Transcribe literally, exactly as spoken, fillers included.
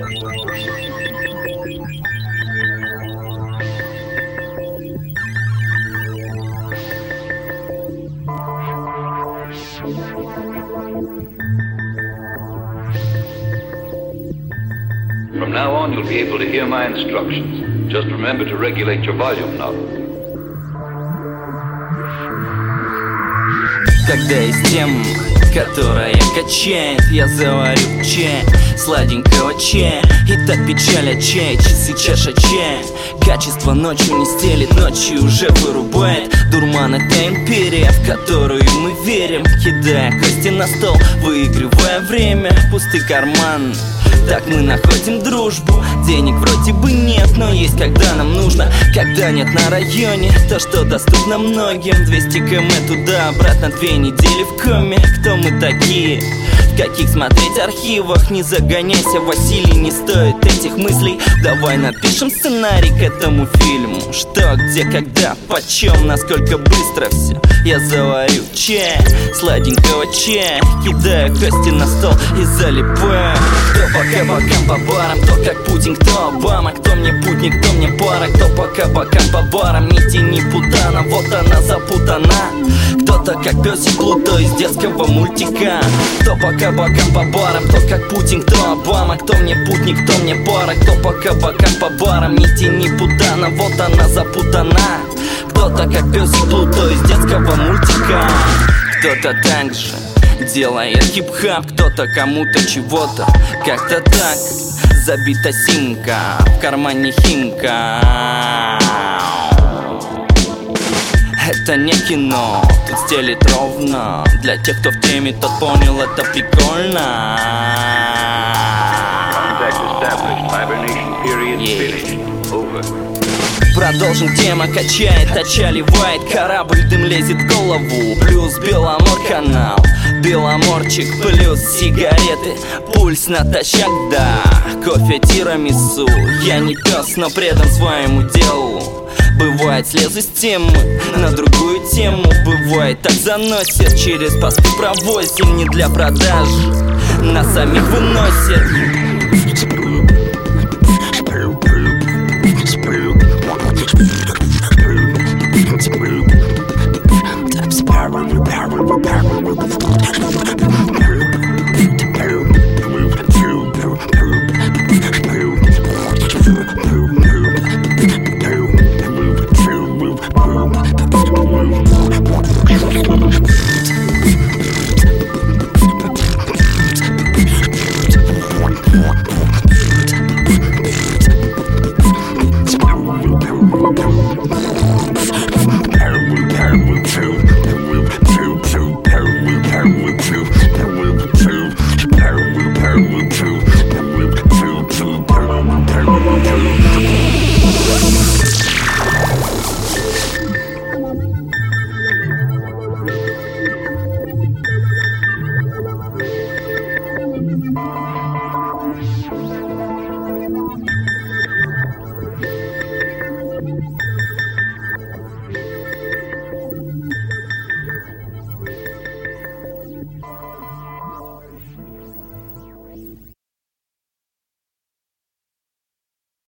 From now on, you'll be able to hear my instructions. Just remember to regulate your volume knob. Когда есть тема, которая качает, я заварю чай, сладенького чая. И так печаль отчай, часы чаша чая. Качество ночью не стелит, ночью уже вырубает. Дурман — это империя, в которую мы верим. Кидая кости на стол, выигрывая время. Пустый карман, так мы находим дружбу. Денег вроде бы нет, но есть когда нам нужно. Когда нет на районе то, что доступно многим. Двести километров туда-обратно, две недели в коме. Кто мы такие? В каких смотреть архивах? Не загоняйся, Василий, не стоит этих мыслей. Давай напишем сценарий к этому фильму. Что, где, когда, почем, насколько быстро все. Я заварю чай, сладенького чая. Кидаю кости на стол и залипаю. Кто по кабакам, по барам, кто как Путин, кто Обама. Кто мне путник, кто мне пара. Кто по кабакам, по барам, не тяни путана. Вот она запутана. Кто-то как песик Плуто из детского мультика. Кто по кабакам, по барам, кто как Путин, кто Обама. Кто мне путник, кто мне пара. Кто по кабакам, по барам, не тяни путана. Вот она запутана. Кто-то как песик Плуто из детского мультика. Кто-то так же делает хип-хап, кто-то кому-то чего-то. Как-то так забита симка, в кармане химка. Это не кино, тут стелит ровно. Для тех, кто в теме, тот понял, это прикольно. Yeah. Продолжим, тема качает, отчаливает корабль, дым лезет в голову. Плюс Беломор канал, Беломорчик, плюс сигареты, пульс натощак, да. Кофе тирамису, я не пес, но предан своему делу. Бывает, слезу с темы на другую тему. Бывает, так заносит, через посты провозим. Не для продажи, нас самих выносят.